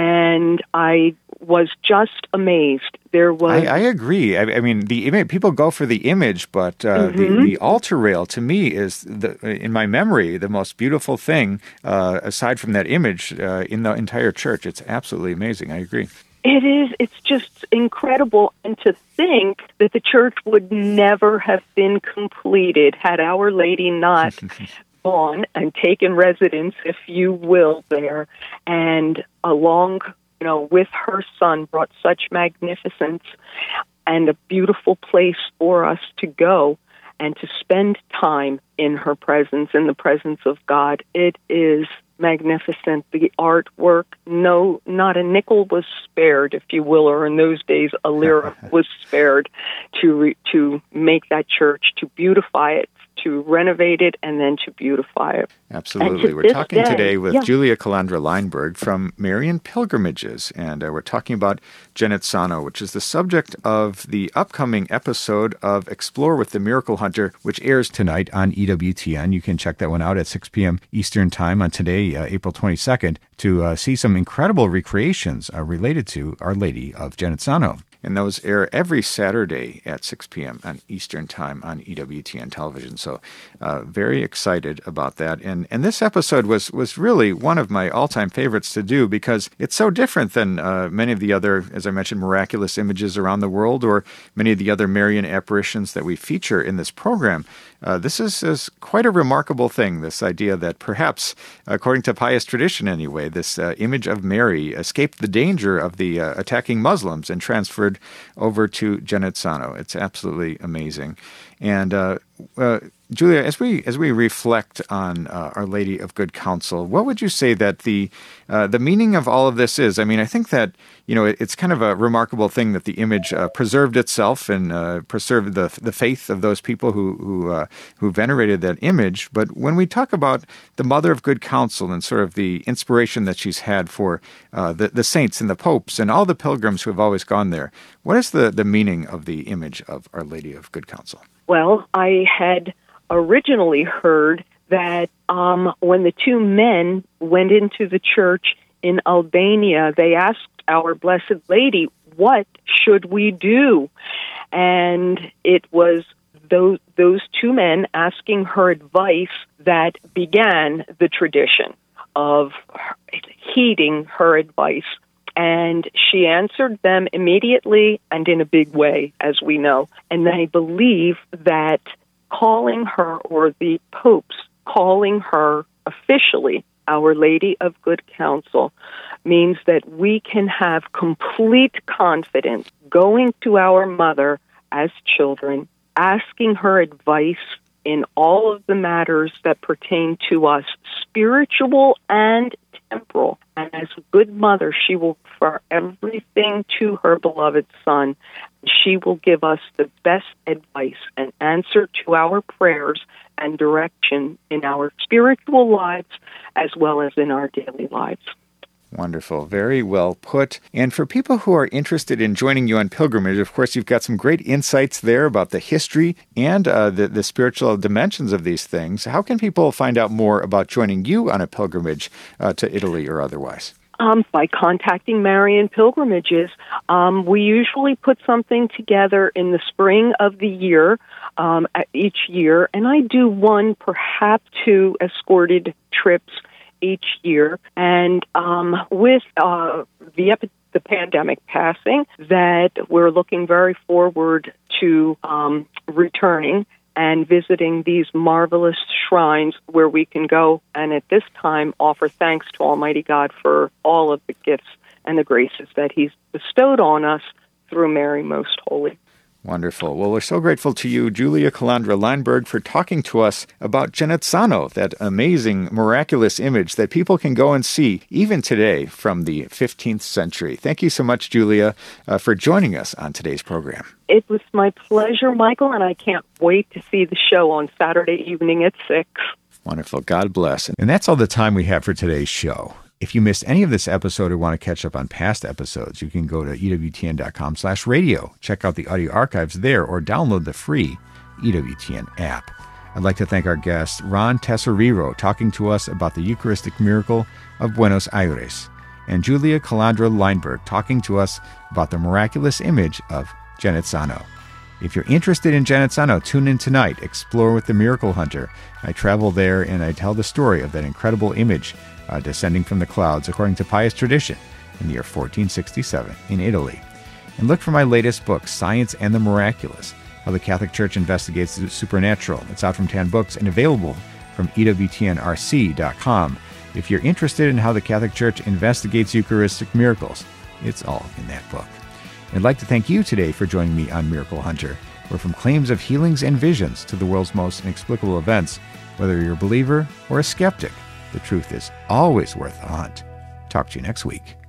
and I was just amazed. There was. I, I agree. I, I mean, the image, people go for the image, but uh, mm-hmm. the, the altar rail to me is, the, in my memory, the most beautiful thing uh, aside from that image uh, in the entire church. It's absolutely amazing. I agree. It is. It's just incredible. And to think that the church would never have been completed had Our Lady not gone and taken residence, if you will, there. And along, you know, with her son brought such magnificence and a beautiful place for us to go and to spend time in her presence, in the presence of God. It is magnificent. The artwork, no, not a nickel was spared, if you will, or in those days, a lira was spared to re, to make that church, to beautify it, to renovate it, and then to beautify it. Absolutely. We're talking day, today with yeah. Julia Calandra Lineberg from Marian Pilgrimages, and uh, we're talking about Genazzano, which is the subject of the upcoming episode of Explore with the Miracle Hunter, which airs tonight on E W T N. You can check that one out at six p.m. Eastern Time on today, uh, April twenty-second, to uh, see some incredible recreations uh, related to Our Lady of Genazzano. And those air every Saturday at six p.m. on Eastern Time on E W T N television. So uh, very excited about that. And and this episode was, was really one of my all-time favorites to do because it's so different than uh, many of the other, as I mentioned, miraculous images around the world or many of the other Marian apparitions that we feature in this program. Uh, this is, is quite a remarkable thing, this idea that perhaps, according to pious tradition anyway, this uh, image of Mary escaped the danger of the uh, attacking Muslims and transferred over to Genazzano. It's absolutely amazing. And uh, uh, Julia, as we as we reflect on uh, Our Lady of Good Counsel, what would you say that the uh, the meaning of all of this is? I mean, I think that you know it, it's kind of a remarkable thing that the image uh, preserved itself and uh, preserved the the faith of those people who who uh, who venerated that image. But when we talk about the Mother of Good Counsel and sort of the inspiration that she's had for uh, the the saints and the popes and all the pilgrims who have always gone there, what is the the meaning of the image of Our Lady of Good Counsel? Well, I had originally heard that um, when the two men went into the church in Albania, they asked Our Blessed Lady, what should we do? And it was those, those two men asking her advice that began the tradition of heeding her advice. And she answered them immediately and in a big way, as we know. And they believe that calling her, or the popes calling her officially Our Lady of Good Counsel, means that we can have complete confidence going to our mother as children, asking her advice in all of the matters that pertain to us, spiritual and temporal. And as a good mother, she will refer everything to her beloved Son. She will give us the best advice and answer to our prayers and direction in our spiritual lives as well as in our daily lives. Wonderful. Very well put. And for people who are interested in joining you on pilgrimage, of course, you've got some great insights there about the history and uh, the, the spiritual dimensions of these things. How can people find out more about joining you on a pilgrimage uh, to Italy or otherwise? Um, by contacting Marian Pilgrimages. Um, we usually put something together in the spring of the year, um, each year, and I do one, perhaps two escorted trips each year. And um, with uh, the epi- the pandemic passing, that we're looking very forward to um, returning and visiting these marvelous shrines where we can go and at this time offer thanks to Almighty God for all of the gifts and the graces that He's bestowed on us through Mary Most Holy. Wonderful. Well, we're so grateful to you, Julia Calandra Leinberg, for talking to us about Genazzano, that amazing, miraculous image that people can go and see even today from the fifteenth century. Thank you so much, Julia, uh, for joining us on today's program. It was my pleasure, Michael, and I can't wait to see the show on Saturday evening at six. Wonderful. God bless. And that's all the time we have for today's show. If you missed any of this episode or want to catch up on past episodes, you can go to E W T N dot com slash radio, check out the audio archives there, or download the free E W T N app. I'd like to thank our guest, Ron Tesoriero, talking to us about the Eucharistic miracle of Buenos Aires, and Julia Calandra Leinberg, talking to us about the miraculous image of Genazzano. If you're interested in Genazzano, tune in tonight, Explore with the Miracle Hunter. I travel there and I tell the story of that incredible image Uh, descending from the clouds according to pious tradition in the year fourteen sixty-seven in Italy. And look for my latest book, Science and the Miraculous, How the Catholic Church Investigates the Supernatural. It's out from Tan Books and available from E W T N R C dot com. If you're interested in how the Catholic Church investigates Eucharistic miracles, it's all in that book. And I'd like to thank you today for joining me on Miracle Hunter, where from claims of healings and visions to the world's most inexplicable events, whether you're a believer or a skeptic, the truth is always worth a hunt. Talk to you next week.